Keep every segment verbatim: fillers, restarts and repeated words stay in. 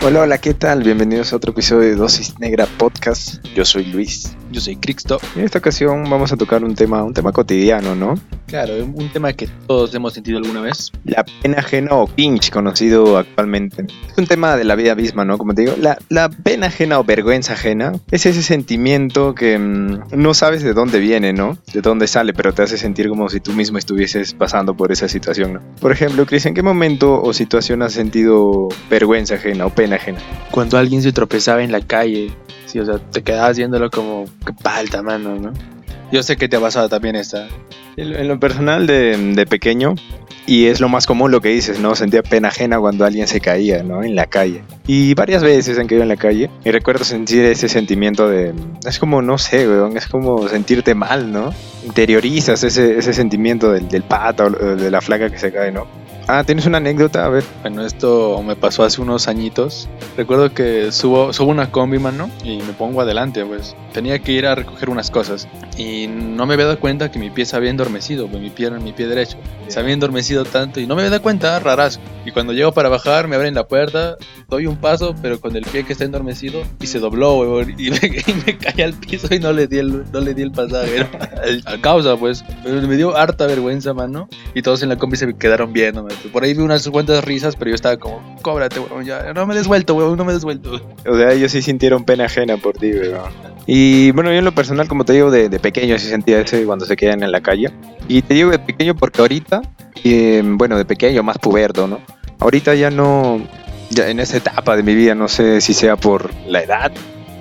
Hola, hola, ¿qué tal? Bienvenidos a otro episodio de Dosis Negra Podcast. Yo soy Luis. Yo soy Crixto. Y en esta ocasión vamos a tocar un tema, un tema cotidiano, ¿no? Claro, un tema que todos hemos sentido alguna vez. La pena ajena o cringe, conocido actualmente. Es un tema de la vida misma, ¿no? Como te digo, la, la pena ajena o vergüenza ajena es ese sentimiento que mmm, no sabes de dónde viene, ¿no? De dónde sale, pero te hace sentir como si tú mismo estuvieses pasando por esa situación, ¿no? Por ejemplo, Cris, ¿en qué momento o situación has sentido vergüenza ajena o pena ajena? Cuando alguien se tropezaba en la calle, sí, o sea, te quedabas viéndolo como, qué palta, mano, ¿no? Yo sé que te ha pasado también esta. En lo personal de, de pequeño, y es lo más común lo que dices, ¿no? Sentía pena ajena cuando alguien se caía, ¿no? En la calle. Y varias veces han caído en la calle. Y recuerdo sentir ese sentimiento de... Es como, no sé, weón, es como sentirte mal, ¿no? Interiorizas ese, ese sentimiento del, del pata o de la flaca que se cae, ¿no? Ah, ¿tienes una anécdota? A ver. Bueno, esto me pasó hace unos añitos. Recuerdo que subo, subo una combi, mano, y me pongo adelante, pues. Tenía que ir a recoger unas cosas. Y no me había dado cuenta que mi pie se había endormecido, pues, mi pie era mi pie derecho. Se había endormecido tanto y no me había dado cuenta, rarazo. Y cuando llego para bajar, me abren la puerta, doy un paso, pero con el pie que está endormecido, y se dobló, weón, y me, y me caí al piso y no le di el, no le di el pasaje. A causa, pues. Pero me dio harta vergüenza, mano. Y todos en la combi se me quedaron viendo, man. Por ahí vi unas cuantas risas, pero yo estaba como, cóbrate, weón, ya, no me des vuelto, weón, no me des vuelto. O sea, ellos sí sintieron pena ajena por ti, weón. Y bueno, yo en lo personal, como te digo, de, de pequeño sí sentía ese cuando se quedan en la calle. Y te digo de pequeño porque ahorita, eh, bueno, de pequeño, más puberto, ¿no? Ahorita ya no, ya en esa etapa de mi vida, no sé si sea por la edad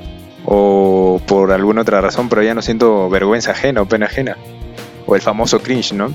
o por alguna otra razón, pero ya no siento vergüenza ajena o pena ajena. O el famoso cringe, ¿no?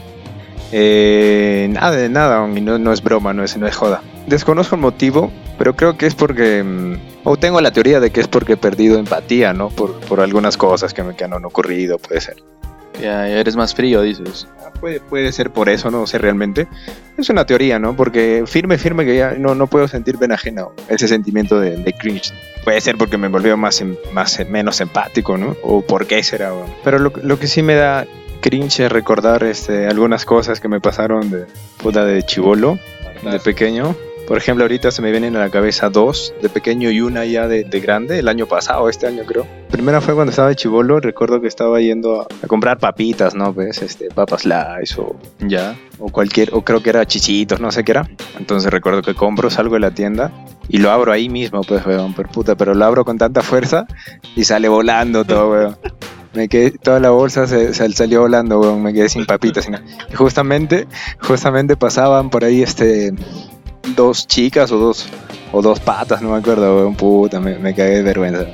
Eh, nada de nada, no, no es broma, no es, no es joda. Desconozco el motivo, pero creo que es porque, o tengo la teoría de que es porque he perdido empatía, ¿no? Por, por algunas cosas que me que han ocurrido, puede ser. Ya, ya eres más frío, dices. Puede, puede ser por eso, no sé realmente. Es una teoría, ¿no? Porque firme, firme que ya no, no puedo sentir pena ajena, ese sentimiento de, de cringe. Puede ser porque me volvió más, más menos empático, ¿no? O por qué será, bueno. Pero lo, lo que sí me da cringe recordar este, algunas cosas que me pasaron de puta de chibolo, de pequeño. Por ejemplo, ahorita se me vienen a la cabeza dos de pequeño y una ya de, de grande, el año pasado, este año creo. Primera fue cuando estaba de chibolo, recuerdo que estaba yendo a, a comprar papitas, ¿no? ¿Ves? Este, papas Lays o ya, o cualquier, o creo que era chichitos, no sé qué era. Entonces recuerdo que compro, salgo de la tienda y lo abro ahí mismo, pues, weón, per puta, pero lo abro con tanta fuerza y sale volando todo, weón. Me quedé, toda la bolsa se, se salió volando, weón, me quedé sin papitas. Sin y justamente, justamente pasaban por ahí este dos chicas o dos o dos patas, no me acuerdo, weón, puta, me, me cagué de vergüenza.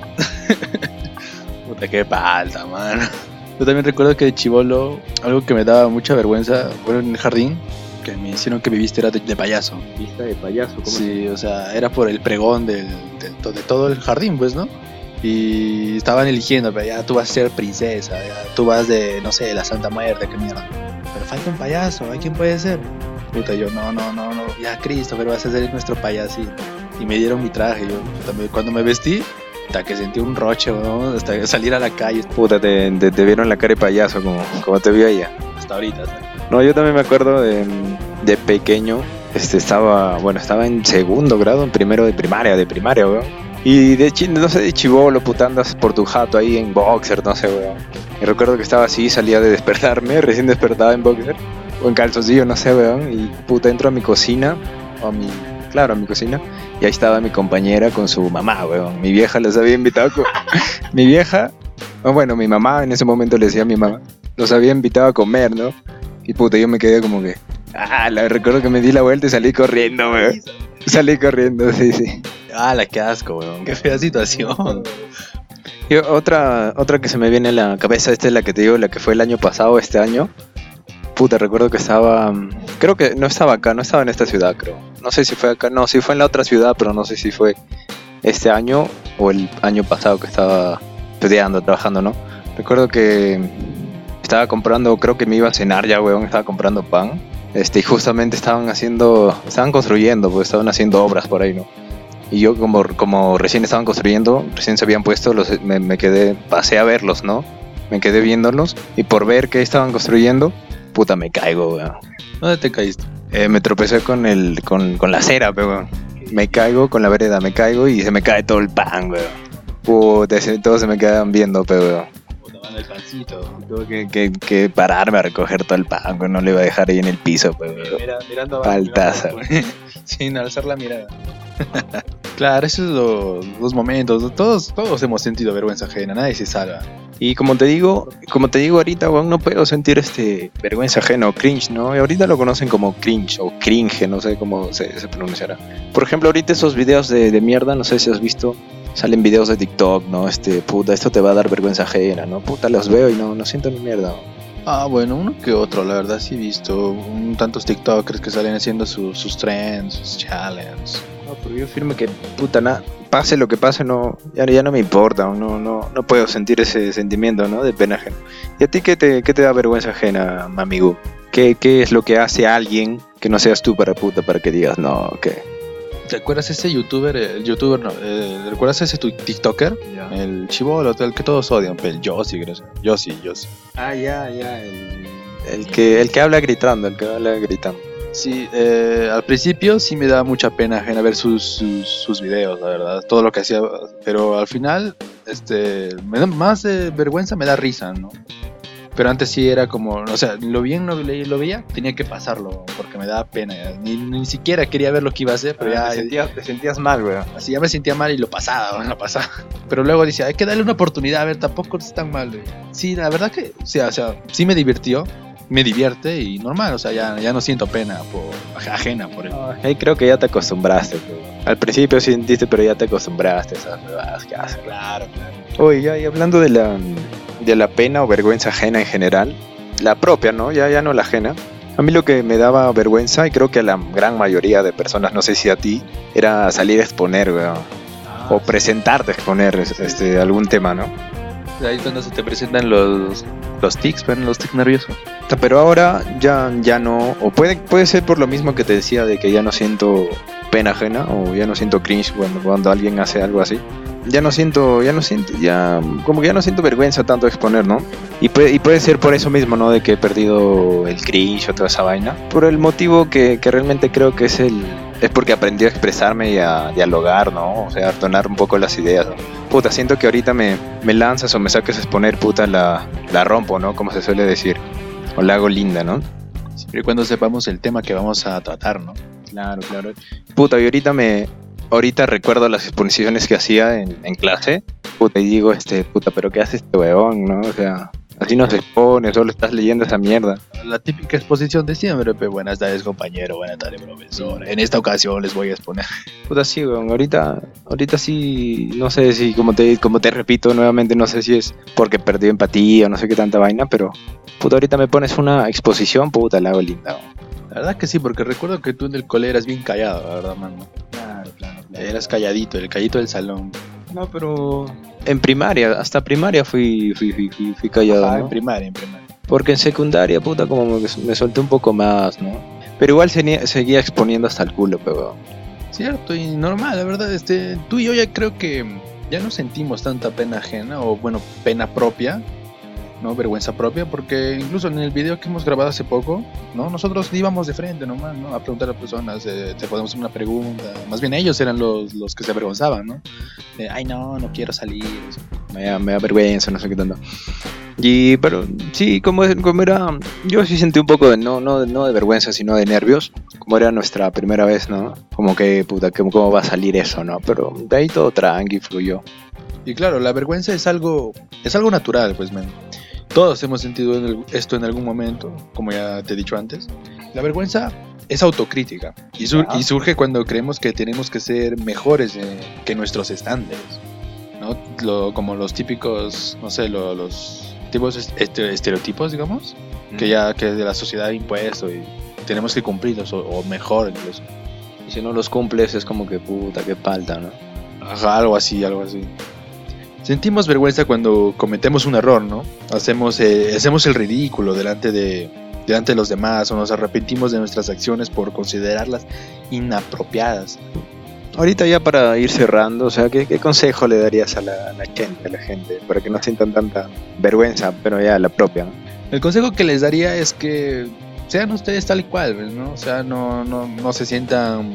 Puta, qué palta, mano. Yo también recuerdo que de chibolo, algo que me daba mucha vergüenza, bueno, en el jardín, que me hicieron que mi vista era de, de payaso. ¿Vista de payaso? ¿Cómo sí, o sea, era por el pregón del, del, de todo el jardín, pues, ¿no? Y estaban eligiendo, pero ya tú vas a ser princesa, ya tú vas de, no sé, la Santa Muerte, qué mierda. Pero falta un payaso, ¿a quién puede ser? Puta, yo, no, no, no, no, ya Cristo, pero vas a ser nuestro payasito. Y me dieron mi traje, yo también, cuando me vestí, hasta que sentí un roche, ¿no? Hasta salir a la calle. Puta, te, te, te vieron la cara de payaso, como, como te vio ella. Hasta ahorita, ¿sí? No, yo también me acuerdo de, de pequeño, este, estaba, bueno, estaba en segundo grado, en primero de primaria, de primaria, weón. Y de chi, no sé, de chibolo, puta, andas por tu jato ahí en boxer, no sé, weón. Y recuerdo que estaba así, salía de despertarme, recién despertaba en boxer, o en calzoncillo, no sé, weón. Y puta, entro a mi cocina, o a mi, claro, a mi cocina, y ahí estaba mi compañera con su mamá, weón. Mi vieja les había invitado, con, mi vieja, o bueno, mi mamá, en ese momento le decía a mi mamá, los había invitado a comer, ¿no? Y puta, yo me quedé como que, ah, la, recuerdo que me di la vuelta y salí corriendo, weón. Salí corriendo, sí, sí. Ah, la que asco, weón. Qué fea situación. Y otra, otra que se me viene a la cabeza, esta es la que te digo, la que fue el año pasado, este año. Puta, recuerdo que estaba, creo que no estaba acá, no estaba en esta ciudad, creo. No sé si fue acá, no, sí fue en la otra ciudad, pero no sé si fue este año o el año pasado que estaba estudiando, trabajando, ¿no? Recuerdo que estaba comprando, creo que me iba a cenar ya, weón, estaba comprando pan. Este, y justamente estaban haciendo, estaban construyendo, pues estaban haciendo obras por ahí, ¿no? Y yo como, como recién estaban construyendo, recién se habían puesto, los, me, me quedé, pasé a verlos, ¿no? Me quedé viéndolos y por ver qué estaban construyendo, puta, me caigo, weón. ¿Dónde te caíste? Eh, me tropecé con el, con, con la acera, weón. me caigo con la vereda, me caigo y se me cae todo el pan, weón. Puta, ese- todos se me quedan viendo, pero weón. Puta, mano, el pancito. Tuve que, que, que pararme a recoger todo el pan, weón. No le iba a dejar ahí en el piso, pero weón. Mira, mirando Faltaza. mirando- sin alzar la mirada. Claro, esos son los, los momentos. Todos, todos hemos sentido vergüenza ajena, nadie se salva. Y como te digo, como te digo ahorita, weón, no puedo sentir este vergüenza ajena o cringe, ¿no? Y ahorita lo conocen como cringe o cringe, no sé cómo se, se pronunciará. Por ejemplo, ahorita esos videos de, de mierda, no sé si has visto, salen videos de TikTok, ¿no? Este, puta, esto te va a dar vergüenza ajena, ¿no? Puta, los veo y no, no siento ni mierda. Ah, bueno, uno que otro, la verdad sí he visto un, tantos TikTokers que salen haciendo su- sus trends, sus challenges. No, pero yo firme que, puta, nada, pase lo que pase, no, ya, ya no me importa, no, no, no puedo sentir ese sentimiento, ¿no? De pena ajena. ¿Y a ti qué te, qué te da vergüenza ajena, amigo? ¿Qué, ¿Qué es lo que hace alguien que no seas tú para puta para que digas, no, qué? ¿Te acuerdas ese youtuber, el youtuber no, eh, ¿recuerdas ese tu- TikToker? El chibolo, el que todos odian, el Yossi, creo. Yossi, Yossi. Ah, ya, ya, el, el, que, el que habla gritando, el que habla gritando. Sí, eh, al principio sí me da mucha pena ajena ver sus, sus, sus videos, la verdad, todo lo que hacía, pero al final, este, me da más de vergüenza, me da risa, ¿no? Pero antes sí era como, o sea, lo bien no lo, lo veía, tenía que pasarlo, porque me daba pena, ni, ni siquiera quería ver lo que iba a hacer, pero ya, te, sentías, te sentías mal, weón. así ya me sentía mal y lo pasaba, bueno, lo pasaba. Pero luego decía, hay que darle una oportunidad, a ver, tampoco es tan mal, güey. Sí, la verdad que, o sea, o sea, sí me divirtió, me divierte y normal, o sea, ya, ya no siento pena por, ajena por él. Ahí creo que ya te acostumbraste, weón. Al principio sí sentiste, pero ya te acostumbraste a esas huevadas que haces. Claro, claro. Oye, ya, y hablando de la, de la pena o vergüenza ajena en general, la propia, ¿no? Ya, ya no la ajena. A mí lo que me daba vergüenza, y creo que a la gran mayoría de personas, no sé si a ti, era salir a exponer, weón. O presentarte a exponer este, algún tema, ¿no? Ahí es cuando se te presentan los, los tics, ven, los tics nerviosos. Pero ahora ya, ya no, o puede, puede ser por lo mismo que te decía de que ya no siento pena ajena, o ya no siento cringe cuando, cuando alguien hace algo así. Ya no siento, ya no siento, ya, como que ya no siento vergüenza tanto de exponer, ¿no? Y puede, y puede ser por eso mismo, ¿no? De que he perdido el cringe o toda esa vaina. Por el motivo que, que realmente creo que es el, es porque aprendí a expresarme y a dialogar, ¿no? O sea, a ordenar un poco las ideas, ¿no? Puta, siento que ahorita me, me lanzas o me saques a exponer, puta, la, la rompo, ¿no? Como se suele decir. O la hago linda, ¿no? Siempre y cuando sepamos el tema que vamos a tratar, ¿no? Claro, claro. Puta, y ahorita me... Ahorita recuerdo las exposiciones que hacía en, en clase. Puta, y digo, este, puta, pero ¿qué hace este huevón, no? O sea, así no se expone, solo estás leyendo esa mierda. La típica exposición de siempre, pero buenas tardes, compañero, buenas tardes, profesor. En esta ocasión les voy a exponer. Puta, sí, weón, ahorita, ahorita sí, no sé si, como te, como te repito nuevamente, no sé si es porque perdí empatía o no sé qué tanta vaina, pero, puta, ahorita me pones una exposición, puta, la hago linda, weón. La verdad que sí, porque recuerdo que tú en el cole eras bien callado, la verdad, mano. Claro, claro, Eras calladito, el calladito del salón. No, pero en primaria, hasta primaria fui, fui, fui, fui, fui callado, Ah, ¿no? en primaria, en primaria. Porque en secundaria, puta, como me, me solté un poco más, ¿no? Pero igual seguía, seguía exponiendo hasta el culo, pero... Cierto, y normal, la verdad, este, tú y yo ya creo que ya no sentimos tanta pena ajena, o bueno, pena propia, ¿no? Vergüenza propia, porque incluso en el video que hemos grabado hace poco, ¿no? Nosotros íbamos de frente nomás, ¿no? A preguntar a personas, eh, te podemos hacer una pregunta, más bien ellos eran los, los que se avergonzaban, ¿no? De, ay no, no quiero salir, eso. Me da, me da vergüenza, no sé qué tanto. Y, pero sí, como, como era, yo sí sentí un poco de, no, no, no de vergüenza, sino de nervios, como era nuestra primera vez, ¿no? Como que, puta, ¿cómo, cómo va a salir eso, no? Pero de ahí todo tranqui, fluyó. Y claro, la vergüenza es algo, es algo natural, pues, men. Todos hemos sentido en el- esto en algún momento, como ya te he dicho antes. La vergüenza es autocrítica y, sur- Ajá. y surge cuando creemos que tenemos que ser mejores eh, que nuestros estándares, ¿no? Lo- como los típicos, no sé, lo- los tipos est- este- estereotipos, digamos, que ya que de la sociedad ha impuesto y tenemos que cumplirlos o, o mejor incluso. Y si no los cumples es como que, puta, qué falta, ¿no? Ajá, algo así, algo así. Sentimos vergüenza cuando cometemos un error, ¿no? Hacemos, eh, hacemos el ridículo delante de, delante de los demás o nos arrepentimos de nuestras acciones por considerarlas inapropiadas. Ahorita ya para ir cerrando, o sea, ¿qué, qué consejo le darías a la, a la gente, a la gente, para que no sientan tanta vergüenza, pero ya la propia, ¿no? El consejo que les daría es que sean ustedes tal y cual, ¿no? O sea, no, no, no se sientan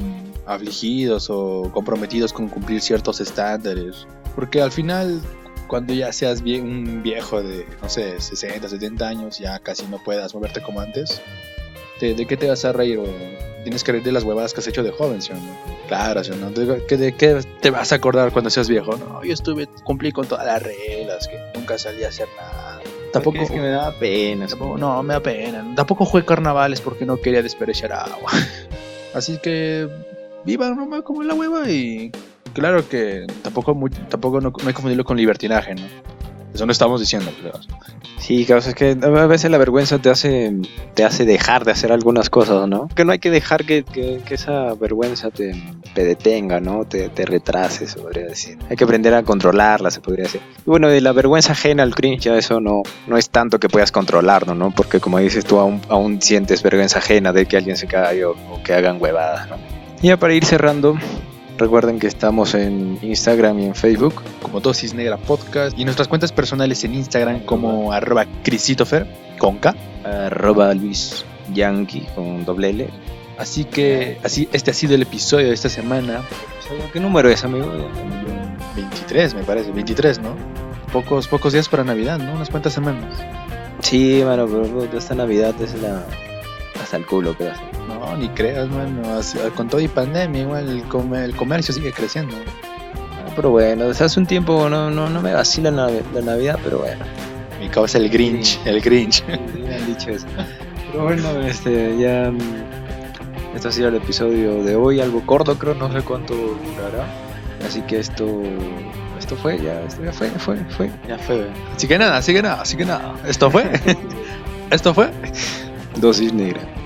afligidos o comprometidos con cumplir ciertos estándares. Porque al final, cuando ya seas vie- un viejo de, no sé, sesenta, setenta años, ya casi no puedas moverte como antes, ¿de, de qué te vas a reír? O tienes que reír de las huevadas que has hecho de joven, ¿sí o no? Claro, ¿sí o no? ¿De, que- de qué te vas a acordar cuando seas viejo? No, yo estuve, cumplí con todas las reglas, que nunca salí a hacer nada. Tampoco, Es que me daba pena. tampoco- no, me da pena. Tampoco jugué carnavales porque no quería desperdiciar agua. Así que vivan nomás como la hueva y claro que tampoco, muy- tampoco no, no hay que confundirlo con libertinaje, ¿no? Eso no estamos diciendo, pero Sí, causa, es que a veces la vergüenza te hace, te hace dejar de hacer algunas cosas, ¿no? Que no hay que dejar que, que, que esa vergüenza te, te detenga, ¿no? Te, te retrase, se podría decir. Hay que aprender a controlarla, se podría decir. Y bueno, de la vergüenza ajena al cringe, ya eso no, no es tanto que puedas controlarlo, ¿no? Porque como dices tú, aún, aún sientes vergüenza ajena de que alguien se caiga o, o que hagan huevadas, ¿no? Y ya para ir cerrando, recuerden que estamos en Instagram y en Facebook. como Dosis Negra Podcast y nuestras cuentas personales en Instagram como arroba Christopher con K. Arroba Luis Yankee con doble L. Así que así este ha sido el episodio de esta semana. ¿Qué número es, amigo? veintitrés me parece, veintitrés, ¿no? Pocos, pocos días para Navidad, ¿no? Unas cuantas semanas. Sí, mano, pero esta Navidad es la... hasta el culo, pedazo. No, ni creas, mano. Así- Con todo y pandemia, igual el, come- el comercio sigue creciendo. Ah, pero bueno, desde hace un tiempo no, no, no me vacila la, la Navidad, pero bueno. Mi causa el Grinch, el Grinch. Me han dicho eso. Pero bueno, este, ya... mm, Este ha sido el episodio de hoy, algo corto, creo, no sé cuánto durará. Así que esto... Esto fue, ya, esto ya fue, fue, fue. Ya fue. Así que nada, así que nada, así que nada. Esto fue. Esto fue. Dosis negra.